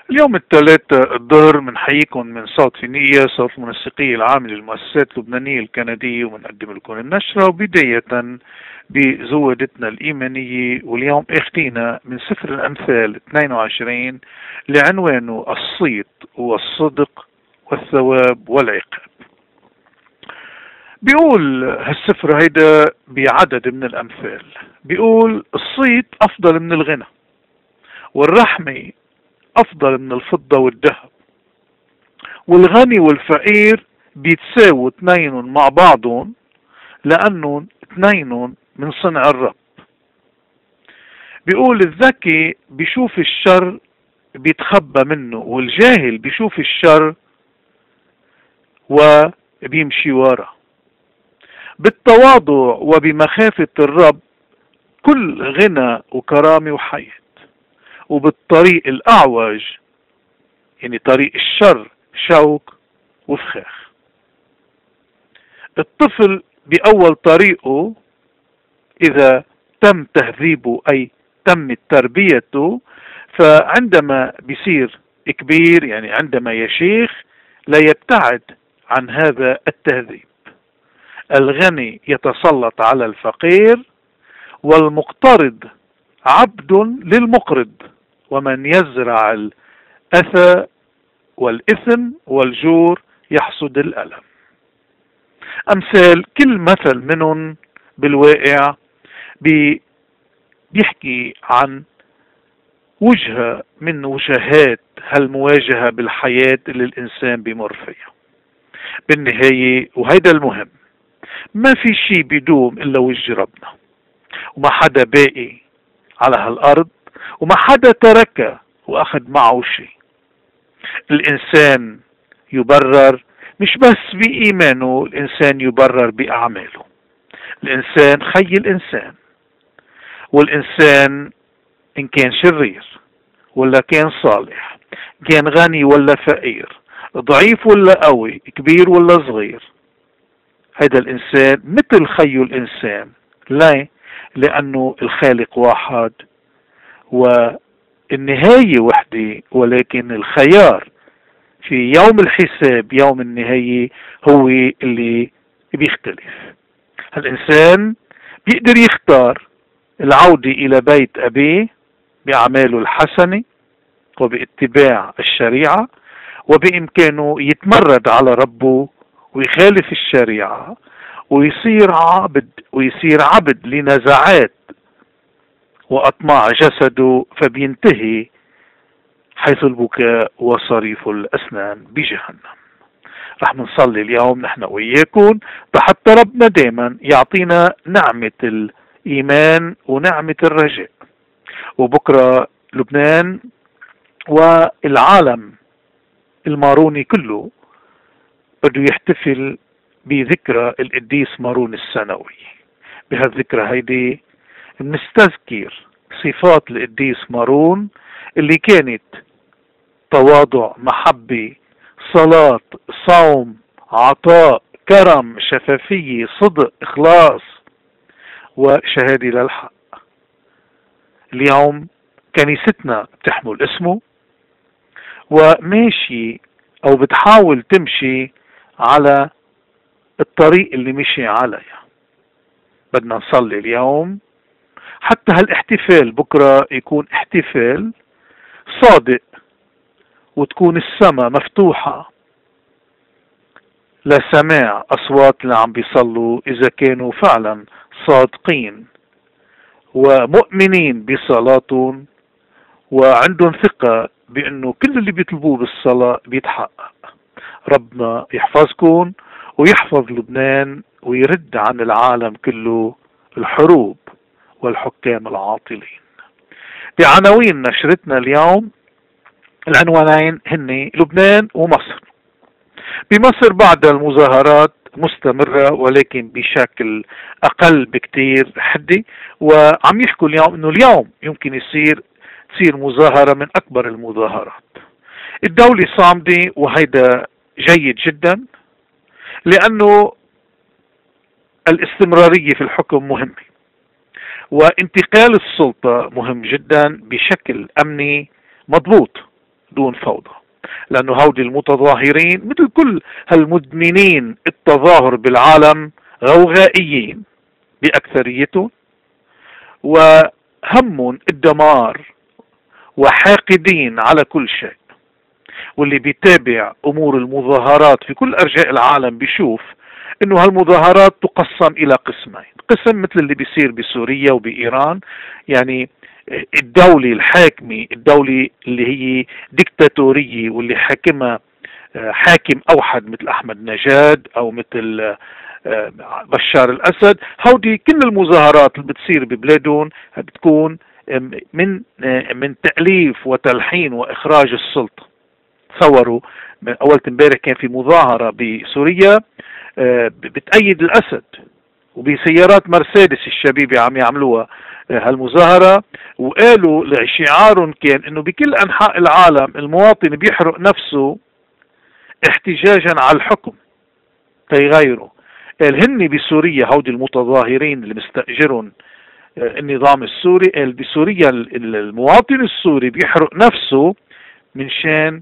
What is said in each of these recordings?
اليوم الثلاثاء الظهر بنحييكم من صوت فينية، صوت المنسقية العام للمؤسسات اللبنانية الكندية، وبنقدم لكم النشرة. وبداية بزودتنا الإيمانية، واليوم اختينا من سفر الأمثال 22 لعنوانه الصيت والصدق والثواب والعقاب. بيقول هالسفر هيدا بعدد من الأمثال، بيقول الصيت أفضل من الغنى، والرحمة أفضل من الفضة والذهب، والغني والفقير بيتساووا اثنينهم مع بعضهم، لأنهم اثنينهم من صنع الرب. بيقول الذكي بيشوف الشر بيتخبى منه، والجاهل بيشوف الشر وبيمشي ورا. بالتواضع وبمخافة الرب كل غنى وكرامة وحياة، وبالطريق الأعوج يعني طريق الشر شوك وفخاخ. الطفل بأول طريقه إذا تم تهذيبه أي تم تربيته، فعندما بيصير كبير يعني عندما يشيخ لا يبتعد عن هذا التهذيب. الغني يتسلط على الفقير، والمقترض عبد للمقرض، ومن يزرع الأذى والإثم والجور يحصد الألم. أمثال كل مثل منهم بالواقع بيحكي عن وجهة من وجهات هالمواجهة بالحياة اللي الإنسان بيمر فيها. بالنهاية وهيدا المهم، ما في شيء بيدوم إلا وجه ربنا، وما حدا باقي على هالأرض، وما حدا تركه وأخذ معه شيء. الإنسان يبرر مش بس بإيمانه، الإنسان يبرر بأعماله. الإنسان خي الإنسان، والإنسان إن كان شرير ولا كان صالح، كان غني ولا فقير، ضعيف ولا قوي، كبير ولا صغير، هذا الإنسان مثل خي الإنسان. لا، لأنه الخالق واحد والنهاية وحدة، ولكن الخيار في يوم الحساب يوم النهاية هو اللي بيختلف. الإنسان بيقدر يختار العودة إلى بيت أبيه بأعماله الحسنة وباتباع الشريعة، وبإمكانه يتمرد على ربه ويخالف الشريعة ويصير عبد لنزعات وأطماع جسده، فبينتهي حيث البكاء وصريف الأسنان بجهنم. رح نصلي اليوم نحن وإياكم حتى ربنا دائما يعطينا نعمة الإيمان ونعمة الرجاء. وبكرة لبنان والعالم الماروني كله بده يحتفل بذكرى القديس مارون السنوي. بهالذكرى هيدي بنستذكر صفات القديس مارون اللي كانت تواضع، محبة، صلاة، صوم، عطاء، كرم، شفافية، صدق، إخلاص، وشهادة للحق. اليوم كنيستنا بتحمل اسمه وماشي أو بتحاول تمشي على الطريق اللي مشي عليها. بدنا نصلي اليوم حتى هالاحتفال بكرة يكون احتفال صادق، وتكون السماء مفتوحة لسماع أصوات اللي عم بيصلوا إذا كانوا فعلا صادقين ومؤمنين بصلاتهم، وعندهم ثقة بأنه كل اللي بيطلبوه بالصلاة بيتحقق. ربنا يحفظكم ويحفظ لبنان ويرد عن العالم كله الحروب والحكام العاطلين. بعناوين نشرتنا اليوم العنوانين هن لبنان ومصر. بمصر بعد المظاهرات مستمرة ولكن بشكل أقل بكتير حدي، وعم يحكوا اليوم أنه اليوم يمكن تصير مظاهرة من أكبر المظاهرات. الدولة صامدة، وهيدا جيد جدا لأنه الاستمرارية في الحكم مهمة، وانتقال السلطة مهم جدا بشكل أمني مضبوط دون فوضى، لأنه هودي المتظاهرين مثل كل هالمدمنين التظاهر بالعالم غوغائيين بأكثريتهم، وهم الدمار وحاقدين على كل شيء. واللي بيتابع أمور المظاهرات في كل أرجاء العالم بيشوف إنه هالمظاهرات تقسم إلى قسمين، قسم مثل اللي بيصير بسوريا وبإيران، يعني الدولة الحاكمة، الدولة اللي هي ديكتاتورية واللي حاكمها حاكم أوحد مثل أحمد نجاد أو مثل بشار الأسد. هودي كل المظاهرات اللي بتصير ببلادهم بتكون من تأليف وتلحين وإخراج السلطة. تصوروا أول امبارح كان في مظاهرة بسوريا بتأيد الأسد، وبسيارات مرسيدس الشبيبة عم يعملوها هالمظاهرة، وقالوا شعارهم كان انه بكل انحاء العالم المواطن بيحرق نفسه احتجاجا على الحكم تيغيروا. قال هن بسوريا هودي المتظاهرين اللي مستأجرون النظام السوري، قال بسوريا المواطن السوري بيحرق نفسه من شان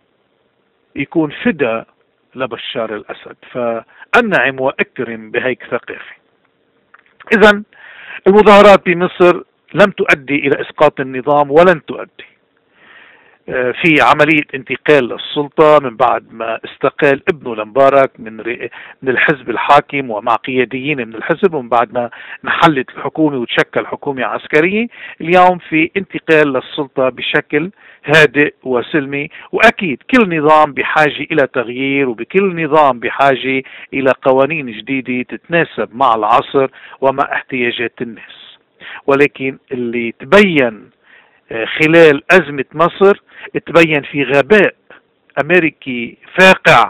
يكون فدا لبشار الأسد. فأنعم وأكرم بهيك ثقافة. إذن المظاهرات بمصر لم تؤدي إلى إسقاط النظام ولن تؤدي. في عملية انتقال للسلطة من بعد ما استقال ابنه لمبارك من الحزب الحاكم ومع قياديين من الحزب، ومن بعد ما انحلت الحكومة وتشكل حكومة عسكرية. اليوم في انتقال للسلطة بشكل هادئ وسلمي، وأكيد كل نظام بحاجة إلى تغيير، وبكل نظام بحاجة إلى قوانين جديدة تتناسب مع العصر ومع احتياجات الناس. ولكن اللي تبين خلال أزمة مصر تبين في غباء أمريكي فاقع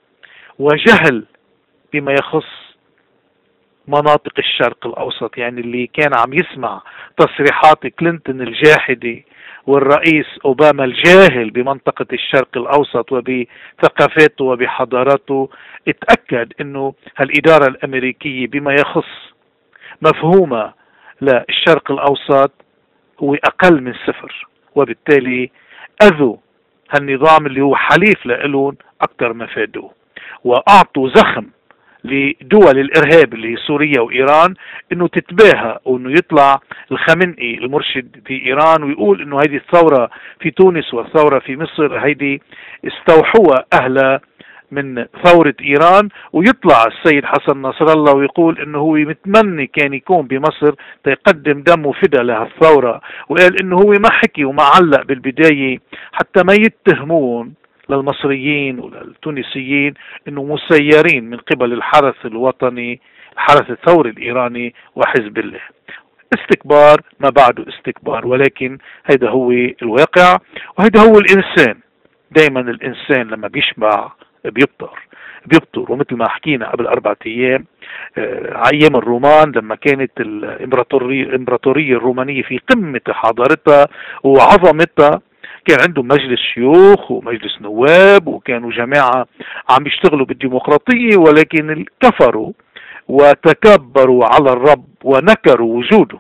وجهل بما يخص مناطق الشرق الأوسط. يعني اللي كان عم يسمع تصريحات كلينتون الجاحدة والرئيس أوباما الجاهل بمنطقة الشرق الأوسط وبثقافاته وبحضاراته، اتأكد أنه هالإدارة الأمريكية بما يخص مفهومة للشرق الأوسط هو أقل من صفر، وبالتالي أذوا هالنظام اللي هو حليف لإلهم أكثر ما فادوه، وأعطوا زخم لدول الإرهاب اللي هي سوريا وإيران إنه تتباهى، وإنه يطلع الخامنئي المرشد في إيران ويقول إنه هيدي الثورة في تونس والثورة في مصر هيدي استوحوها أهلها من ثورة إيران، ويطلع السيد حسن نصر الله ويقول إنه هو متمني كان يكون بمصر تيقدم دمه فدا لهالثورة، وقال إنه هو ما حكي وما علق بالبداية حتى ما يتهمون للمصريين وللتونسيين إنه مسيرين من قبل الحرس الوطني، الحرس الثوري الإيراني وحزب الله. استكبار ما بعده استكبار، ولكن هيدا هو الواقع وهيدا هو الإنسان. دايما الإنسان لما بيشبع بيبطر. ومثل ما حكينا قبل 4 أيام، أيام الرومان لما كانت الإمبراطورية الرومانية في قمة حضارتها وعظمتها، كان عندهم مجلس شيوخ ومجلس نواب، وكانوا جماعة عم يشتغلوا بالديمقراطية، ولكن كفروا وتكبروا على الرب ونكروا وجوده،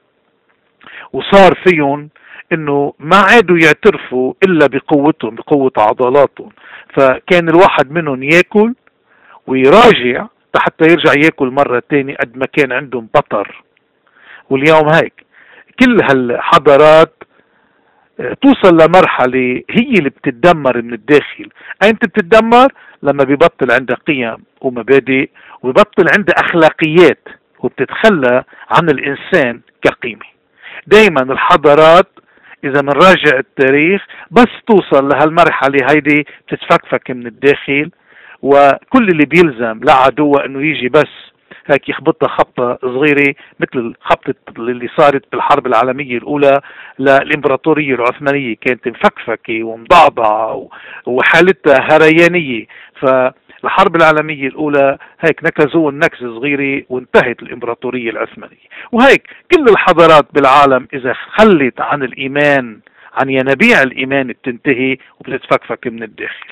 وصار فيهم انه ما عادوا يعترفوا الا بقوتهم، بقوة عضلاتهم. فكان الواحد منهم ياكل ويراجع حتى يرجع ياكل مرة تاني قد ما كان عندهم بطر. واليوم هيك كل هالحضارات توصل لمرحلة هي اللي بتتدمر من الداخل. انت بتتدمر لما بيبطل عندها قيم ومبادئ وبيبطل عندها اخلاقيات وبتتخلى عن الانسان كقيمة. دايما الحضارات اذا منراجع التاريخ بس توصل لهالمرحلة هيدي بتتفكفك من الداخل، وكل اللي بيلزم لعدوها انه يجي بس هيك يخبطها خبطة صغيرة مثل الخبطة اللي صارت بالحرب العالمية الأولى للإمبراطورية العثمانية، كانت مفكفكة ومضعضعة وحالتها هريانية. فالحرب العالمية الأولى هيك نكزوا نكزة صغيرة وانتهت الإمبراطورية العثمانية. وهيك كل الحضارات بالعالم إذا خلت عن الإيمان، عن ينابيع الإيمان، بتنتهي وبتتفكفك من الداخل.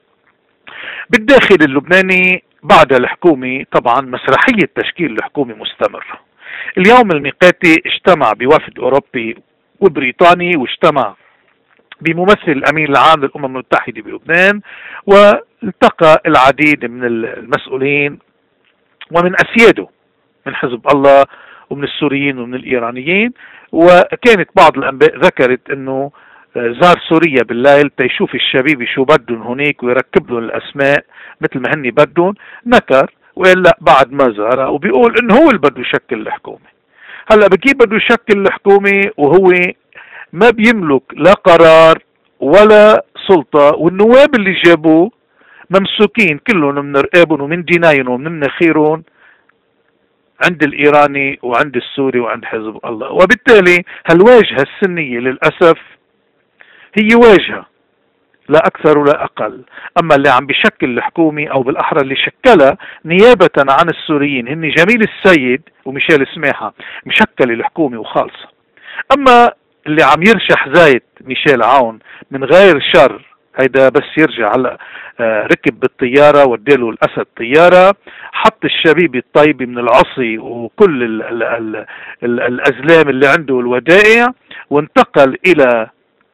بالداخل اللبناني بعد الحكومة طبعا مسرحية تشكيل الحكومة مستمرة. اليوم الميقاتي اجتمع بوفد أوروبي وبريطاني، واجتمع بممثل الأمين العام للأمم المتحدة بلبنان، والتقى العديد من المسؤولين ومن أسياده من حزب الله ومن السوريين ومن الإيرانيين. وكانت بعض الأنباء ذكرت أنه زار سوريا بالليل تيشوف الشبيبة شو بدهم هناك ويركب لهم الأسماء مثل ما هني بدهم. نكر وقال لا بعد ما زار، وبيقول انه هو اللي بده يشكل الحكومة. هلا بكيف بده يشكل الحكومة وهو ما بيملك لا قرار ولا سلطة، والنواب اللي جابوه ممسوكين كلهم من رقابهم ومن جناينهم ومن مناخيرهم عند الإيراني وعند السوري وعند حزب الله. وبالتالي هالواجهة السنية للأسف هي واجهة لا أكثر ولا أقل. أما اللي عم بيشكل الحكومة أو بالأحرى اللي شكلها نيابة عن السوريين هن جميل السيد وميشيل سماحة، مشكل الحكومة وخالصة. أما اللي عم يرشح زايد ميشيل عون من غير شر، هيدا بس يرجع هلا ركب بالطيارة وديله الأسد طيارة، حط الشبيبة الطيبة من العصي وكل الأزلام اللي عنده الودائع، وانتقل إلى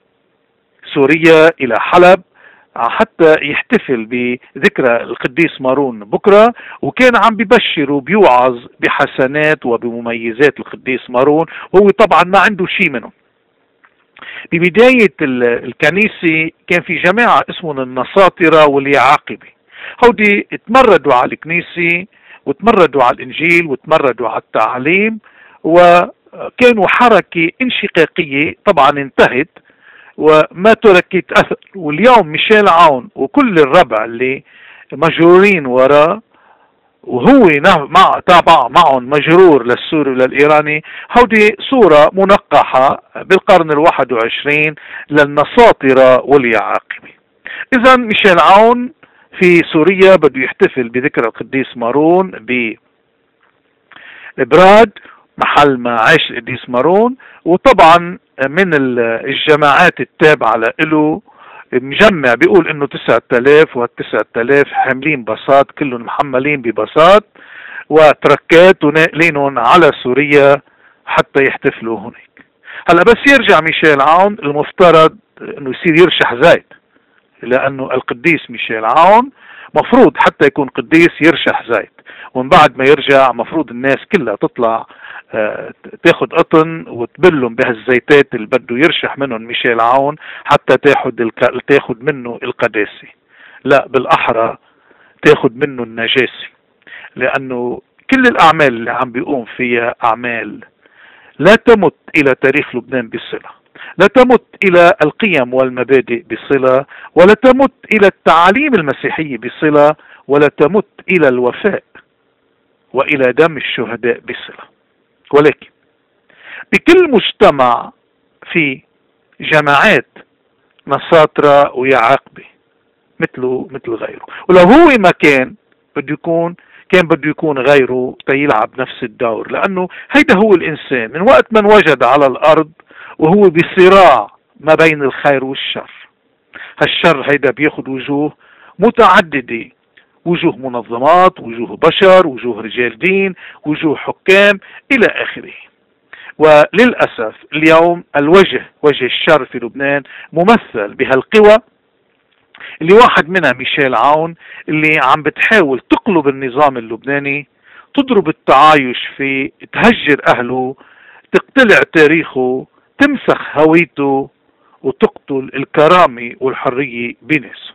سوريا إلى حلب حتى يحتفل بذكرى القديس مارون بكرة. وكان عم ببشر وبيوعظ بحسنات وبمميزات القديس مارون، وهو طبعا ما عنده شيء منه. ببداية الكنيسة كان في جماعة اسمهم النساطرة واليعاقبة، هودي تمردوا على الكنيسة وتمردوا على الإنجيل وتمردوا على التعليم، وكانوا حركة انشقاقية طبعا انتهت وما تركت أثر. واليوم ميشيل عون وكل الربع اللي مجرورين وراه وهو تابع معهم مجرور للسوري وللإيراني، هودي صورة منقحة بالقرن ال21 للنساطرة واليعاقبة. إذا ميشيل عون في سوريا بده يحتفل بذكرى القديس مارون ببراد محل ما عاش القديس مارون، وطبعا من الجماعات التابعة له مجمع بيقول انه 9000 وال9000 حاملين باصات كلهم محملين بباصات وتركات وناقلينهم على سوريا حتى يحتفلوا هناك. هلا بس يرجع ميشيل عون المفترض انه يصير يرشح زايد، لانه القديس ميشيل عون مفروض حتى يكون قديس يرشح زايد، ومن بعد ما يرجع مفروض الناس كلها تطلع تاخد قطن وتبلهم بهالزيتات اللي بده يرشح منهم ميشيل عون حتى تاخد منه القداسة. لا بالأحرى تاخد منه النجاسة، لأنه كل الأعمال اللي عم بيقوم فيها أعمال لا تمت إلى تاريخ لبنان بصلة، لا تمت إلى القيم والمبادئ بصلة، ولا تمت إلى التعاليم المسيحية بصلة، ولا تمت إلى الوفاء وإلى دم الشهداء بصلة. ولكن بكل مجتمع في جماعات نساطرة ويعاقبة مثل غيره، ولو هو ما كان بده يكون غيره تيلعب نفس الدور، لأنه هيدا هو الإنسان من وقت ما انوجد على الأرض وهو بصراع ما بين الخير والشر. هالشر هيدا بياخد وجوه متعددة، وجوه منظمات، وجوه بشر، وجوه رجال دين، وجوه حكام إلى آخره. وللأسف اليوم وجه الشر في لبنان ممثل بهالقوى اللي واحد منها ميشيل عون، اللي عم بتحاول تقلب النظام اللبناني، تضرب التعايش فيه، تهجر أهله، تقتلع تاريخه، تمسخ هويته، وتقتل الكرامة والحرية بناسه.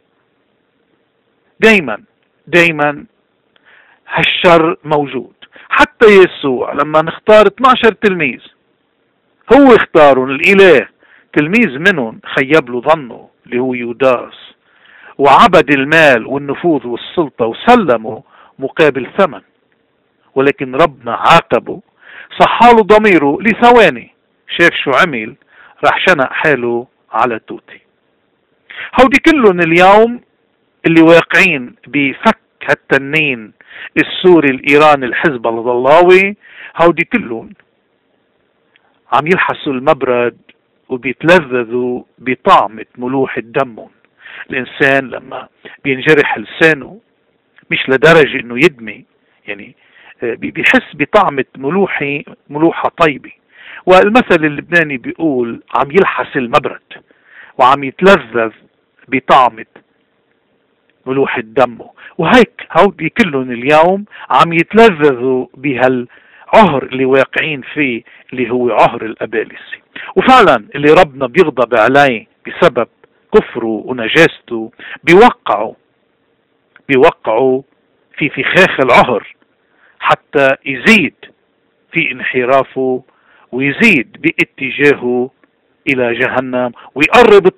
دايما هالشر موجود. حتى يسوع لما نختار 12 تلميذ هو اختارهم الإله، تلميذ منهم خيب له ظنه اللي هو يوداس، وعبد المال والنفوذ والسلطة وسلمه مقابل ثمن، ولكن ربنا عاقبه، صحاله ضميره لثواني، شاف شو عمل، راح شنق حاله على توتي. هودي كلهم اليوم اللي واقعين بفك هالتنين السوري الإيراني الحزب الضلاوي، هودي كلهم عم يلحسوا المبرد وبيتلذذوا بطعمة ملوحة دمهم. الإنسان لما بينجرح لسانه مش لدرجة إنه يدمي، يعني بيحس بطعمة ملوحة طيبة. والمثل اللبناني بيقول عم يلحس المبرد، وعم يتلذذ بطعمة ملوحة دمه. وهيك هودي كلهم اليوم عم يتلذذوا بهالعهر اللي واقعين فيه، اللي هو عهر الأبالسة. وفعلا اللي ربنا بيغضب عليه بسبب كفره ونجاسته بيوقعوا في فخاخ العهر حتى يزيد في انحرافه ويزيد باتجاهه إلى جهنم، ويقرب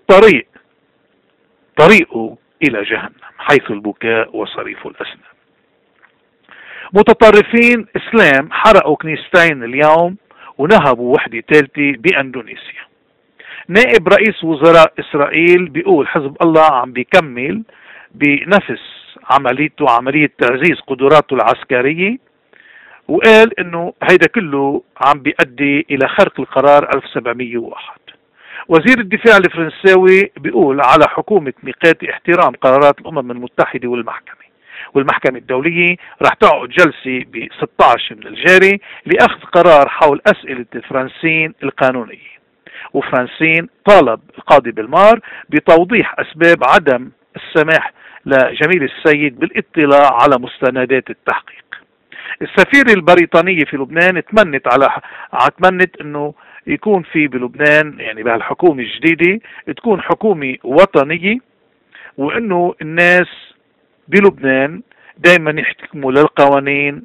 طريقه إلى جهنم حيث البكاء وصريف الأسنان. متطرفين إسلام حرقوا كنيستين اليوم ونهبوا وحدة ثالثة بأندونيسيا. نائب رئيس وزراء إسرائيل بيقول حزب الله عم بيكمل بنفس عمليته، عملية تعزيز قدراته العسكرية، وقال انه هيدا كله عم بيؤدي الى خرق القرار 1701. وزير الدفاع الفرنساوي بيقول على حكومة ميقاتي احترام قرارات الأمم المتحدة والمحكمة الدولية راح تعقد جلسة ب 16 من الجاري لأخذ قرار حول أسئلة الفرنسيين القانونية. وفرنسيين طالب القاضي بالمار بتوضيح أسباب عدم السماح لجميل السيد بالاطلاع على مستندات التحقيق. السفيرة البريطانية في لبنان تمنت انه يكون في بلبنان، يعني بهالحكومة الجديدة تكون حكومة وطنية، وانه الناس بلبنان دائما يحتكموا للقوانين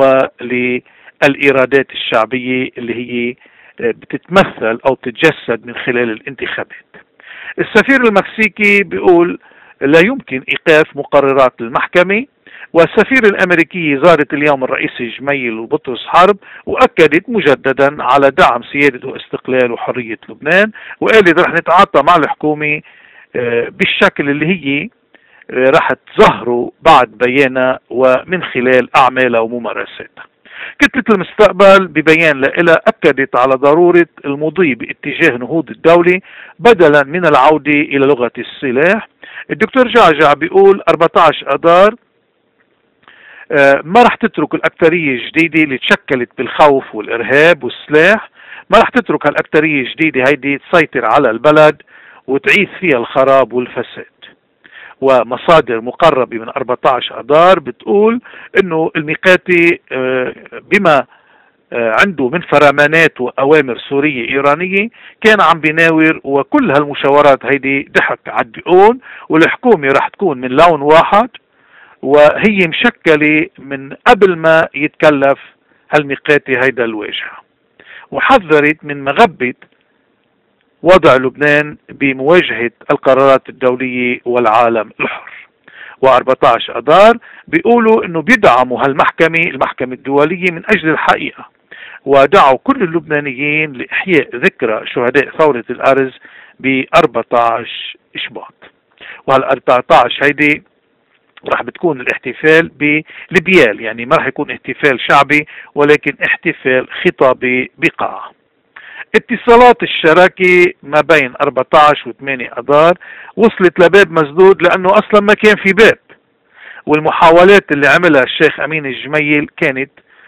وللإرادات الشعبية اللي هي بتتمثل او تتجسد من خلال الانتخابات. السفير المكسيكي بيقول لا يمكن ايقاف مقررات المحكمة. والسفير الامريكي زارت اليوم الرئيس جميل وبطرس حرب، واكدت مجددا على دعم سيادة واستقلال وحرية لبنان، وقالت رح نتعاطى مع الحكومة بالشكل اللي هي رح تظهره بعد بيانها ومن خلال اعمالها وممارساتها. كتلة المستقبل ببيان لها أكدت على ضرورة المضي باتجاه نهوض الدولة بدلا من العودة إلى لغة السلاح. الدكتور جعجع بيقول 14 أذار ما رح تترك الأكترية الجديدة اللي تشكلت بالخوف والإرهاب والسلاح، ما رح تترك هالأكترية الجديدة هيدي تسيطر على البلد وتعيث فيها الخراب والفساد. ومصادر مقربة من 14 أذار بتقول انه الميقاتي بما عنده من فرمانات وأوامر سورية إيرانية كان عم بيناور، وكل هالمشاورات هيدي ضحك على الدقون، والحكومة رح تكون من لون واحد وهي مشكلة من قبل ما يتكلف هالميقاتي هيدا الواجهة. وحذرت من مغبة وضع لبنان بمواجهة القرارات الدولية والعالم الحر. و14 أذار بيقولوا انه بيدعموا المحكمة الدولية من اجل الحقيقة، ودعوا كل اللبنانيين لإحياء ذكرى شهداء ثورة الأرز ب 14 إشباط. وهال14 هيدي راح بتكون الاحتفال بالبيال، يعني ما راح يكون احتفال شعبي ولكن احتفال خطابي بقاعة. اتصالات الشراكة ما بين 14 و8 أذار وصلت لباب مسدود لأنه أصلا ما كان في باب، والمحاولات اللي عملها الشيخ أمين الجميل كانت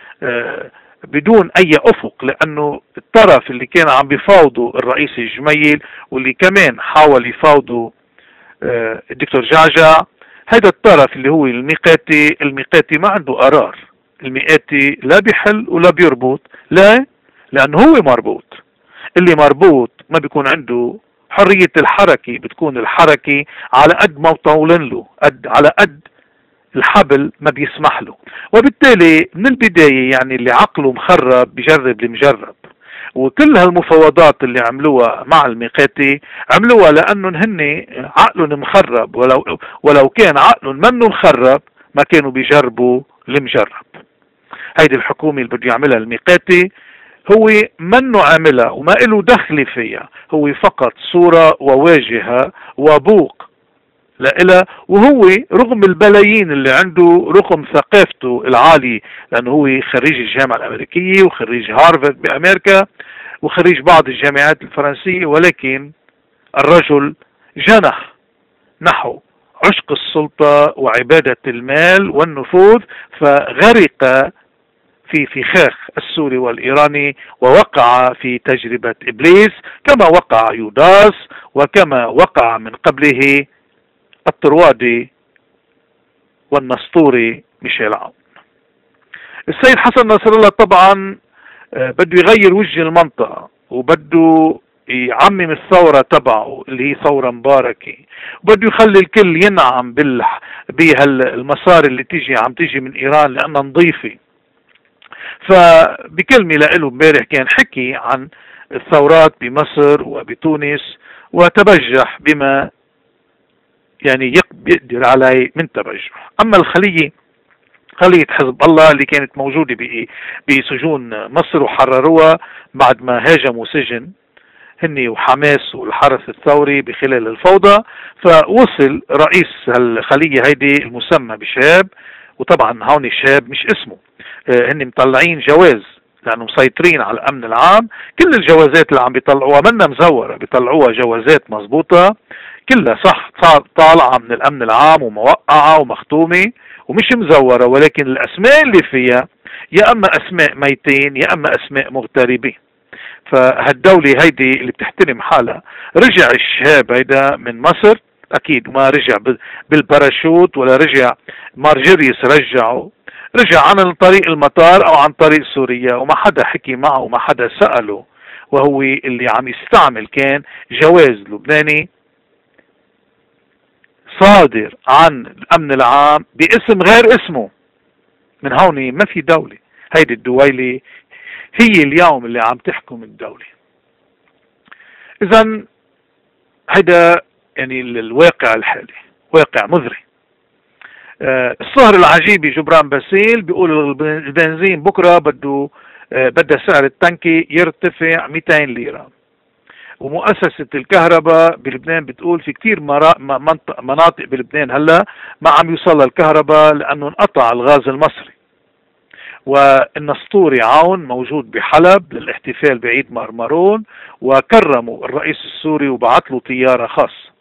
بدون أي أفق، لأنه الطرف اللي كان عم بيفاوضه الرئيس الجميل واللي كمان حاول يفاوضه الدكتور جعجع، هذا الطرف اللي هو الميقاتي ما عنده قرار. الميقاتي لا بيحل ولا بيربط، لا، لأنه هو مربوط. اللي مربوط ما بيكون عنده حرية الحركة، بتكون الحركة على قد ما مطولن له، على قد الحبل ما بيسمح له. وبالتالي من البداية يعني اللي عقله مخرب بجرب المجرب. وكل هالمفاوضات اللي عملوها مع الميقاتي عملوها لأنهم هن عقلهم مخرب، ولو كان عقلهم منه مخرب ما كانوا بيجربوا المجرب. هيدي الحكومة اللي بده يعملها الميقاتي هو منه عاملها وما له دخل فيها، هو فقط صورة وواجهة وبوق لإلها، وهو رغم البلايين اللي عنده، رغم ثقافته العالية، لأنه هو خريج الجامعة الأمريكية وخريج هارفارد بأمريكا وخريج بعض الجامعات الفرنسية، ولكن الرجل جنح نحو عشق السلطة وعبادة المال والنفوذ، فغرق في فخاخ السوري والإيراني ووقع في تجربة إبليس كما وقع يوداس وكما وقع من قبله الطروادي والنسطوري ميشيل عون. السيد حسن نصر الله طبعا بده يغير وجه المنطقة، وبده يعمم الثورة تبعه اللي هي ثورة مباركة، وبده يخلي الكل ينعم بهالمسار اللي عم تيجي من إيران لأنها نظيفة. فبكلمة له امبارح كان حكي عن الثورات بمصر وبتونس، وتبجح بما يعني يقدر عليه من تبجح. أما خلية حزب الله اللي كانت موجودة بسجون مصر وحرروها بعد ما هاجموا سجن هني وحماس والحرس الثوري بخلال الفوضى، فوصل رئيس الخلية هيدي المسمى بشاب، وطبعا هون الشاب مش اسمه، هن مطلعين جواز لأنه مسيطرين على الأمن العام. كل الجوازات اللي عم بيطلعوها منا مزورة، بيطلعوها جوازات مزبوطة كلها صح، طالعة من الأمن العام وموقعة ومختومة ومش مزورة، ولكن الأسماء اللي فيها يا أما أسماء ميتين يا أما أسماء مغتربين. فهالدولة هيدي اللي بتحترم حالها، رجع الشاب هيدا من مصر أكيد، ما رجع بالباراشوت ولا رجع مارجريس رجعه، رجع عن طريق المطار أو عن طريق سوريا، وما حدا حكي معه وما حدا سأله، وهو اللي عم يستعمل كان جواز لبناني صادر عن الأمن العام باسم غير اسمه. من هون ما في دولة، هيدي الدويلة هي اليوم اللي عم تحكم الدولة. إذن هيدا يعني الواقع الحالي، واقع مذري. الصهر العجيبي جبران باسيل بيقول البنزين بكرة بدها سعر التنكي يرتفع 200 ليرة، ومؤسسة الكهرباء بلبنان بتقول في كتير مناطق بلبنان هلا ما عم يوصل الكهرباء لأنه انقطع الغاز المصري. والنسطوري عون موجود بحلب للاحتفال بعيد مرمرون، وكرموا الرئيس السوري وبعث له طيارة خاصة.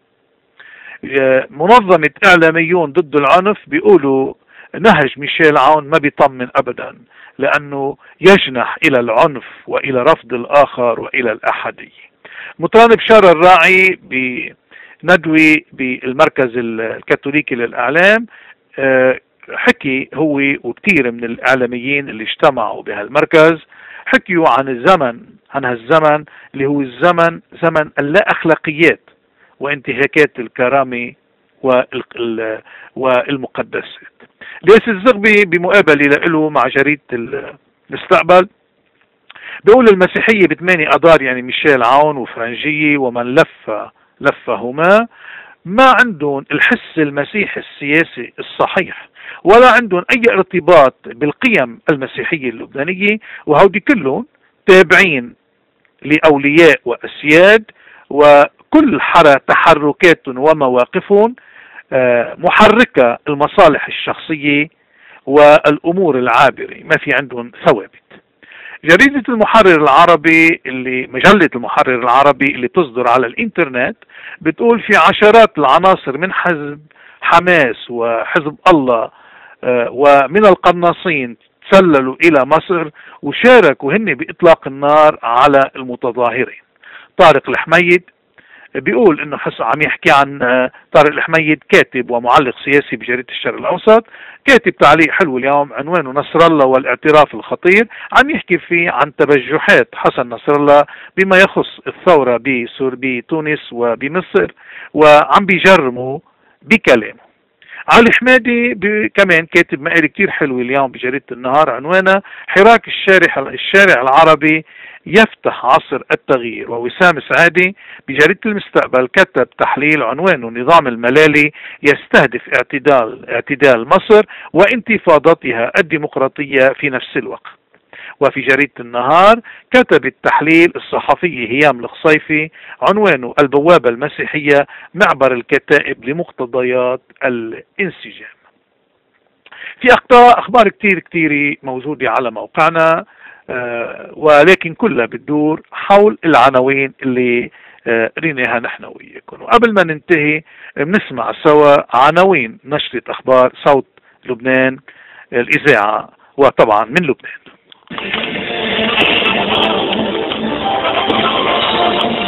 منظمة إعلاميون ضد العنف بيقولوا نهج ميشيل عون ما بيطمن أبدا، لأنه يجنح إلى العنف وإلى رفض الآخر وإلى الأحدية. مطران بشار الراعي بندوي بالمركز الكاثوليكي للإعلام حكي هو وكثير من الإعلاميين اللي اجتمعوا بهالمركز، حكيوا عن هالزمن اللي هو زمن اللا أخلاقيات وانتهاكات الكرامة والمقدسات. ليس الزغبي بمقابلة له مع جريدة المستقبل بيقول المسيحية ب8 أضار، يعني ميشيل عون وفرنجية ومن لفهما ما عندهم الحس المسيحي السياسي الصحيح، ولا عندهم أي ارتباط بالقيم المسيحية اللبنانية، وهودي كلهم تابعين لأولياء وأسياد، وكل تحركاتهم ومواقفهم محركة المصالح الشخصية والأمور العابرة، ما في عندهم ثوابت. جريدة المحرر العربي مجلة المحرر العربي اللي تصدر على الانترنت بتقول في عشرات العناصر من حزب حماس وحزب الله ومن القناصين تسللوا إلى مصر وشاركوا هن بإطلاق النار على المتظاهرين. طارق الحميد بيقول انه عم يحكي عن طارق الحميد، كاتب ومعلق سياسي بجريدة الشرق الاوسط، كاتب تعليق حلو اليوم عنوانه نصر الله والاعتراف الخطير، عم يحكي فيه عن تبجحات حسن نصر الله بما يخص الثورة بتونس وبمصر، وعم بيجرموا بكلامه. علي حمادي كمان كاتب مقال كتير حلو اليوم بجريدة النهار عنوانه حراك الشارع العربي يفتح عصر التغيير. ووسام سعادي بجريدة المستقبل كتب تحليل عنوانه النظام الملالي يستهدف اعتدال مصر وانتفاضتها الديمقراطية في نفس الوقت. وفي جريدة النهار كتب التحليل الصحفي هيام الخصيفي عنوانه البوابة المسيحية معبر الكتائب لمقتضيات الانسجام. في أخبار كتير موجودة على موقعنا، ولكن كلها بتدور حول العناوين اللي قريناها نحن وياكم. وقبل ما ننتهي بنسمع سوا عناوين نشرة أخبار صوت لبنان الإذاعة، وطبعا من لبنان.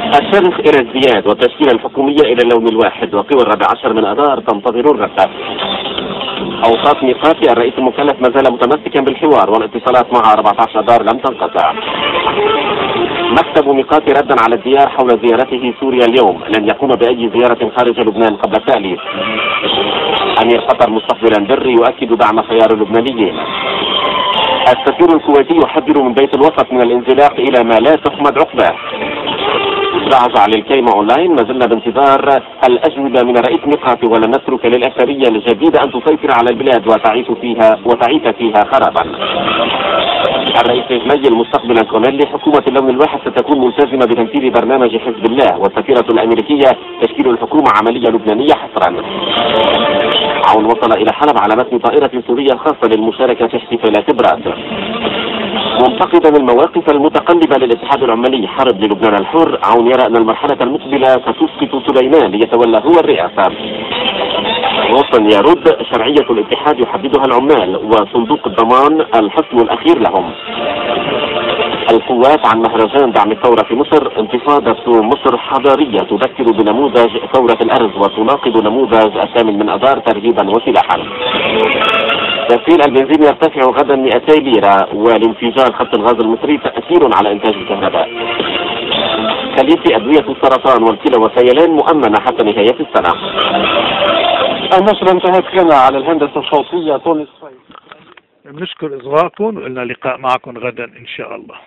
الشرخ إلى ازدياد والتشكيلة الحكومية إلى اللون الواحد، وقوى 14 من أذار تنتظر الرد. أوساط ميقاتي الرئيس المكلف ما زال متمسكا بالحوار، والاتصالات مع 14 أذار لم تنقطع. مكتب ميقاتي ردا على الديار حول زيارته سوريا اليوم، لن يقوم بأي زيارة خارج لبنان قبل التأليف. أمير قطر مستقبلا بري يؤكد دعم خيار اللبنانيين. السفير الكويتي يحذر من بيت الوسط من الانزلاق إلى ما لا تحمد عقباه. راجع للكيمة أونلاين، ما زلنا بانتظار الأجوبة من رئيس ميقاتي، ولن نترك للأكثرية الجديدة أن تسيطر على البلاد وتعيث فيها خرابا. الرئيس الجميل مستقبلا كونيلي، حكومة اللون الواحد ستكون ملتزمة بتنفيذ برنامج حزب الله، والسفيرة الأمريكية تشكيل الحكومة عملية لبنانية حصرا. عون وصل إلى حلب على متن طائرة سورية خاصة للمشاركة في احتفالات براد. منتقدا المواقف المتقلبة للاتحاد العمالي حرب للبنان الحر، عون يرى أن المرحلة المقبلة ستسقط سليمان ليتولى هو الرئاسة. وطن يرد، شرعية الاتحاد يحددها العمال، وصندوق الضمان الحصن الأخير لهم. القوات عن مهرجان دعم الثورة في مصر، انتفاضة مصر حضارية تذكر بنموذج ثورة الأرز وتناقض نموذج الثامن من أذار ترهيبا وسلاحا. تسعير البنزين يرتفع غدا 200 ليرة، ولانفجار خط الغاز المصري تأثير على إنتاج الكهرباء. خلية أدوية السرطان والكلى والسيلان مؤمنة حتى نهاية السنة. النشرة انتهت. كان على الهندسة الصوتية تونس. بنشكر إصغائكم، وإلنا لقاء معكم غدا إن شاء الله.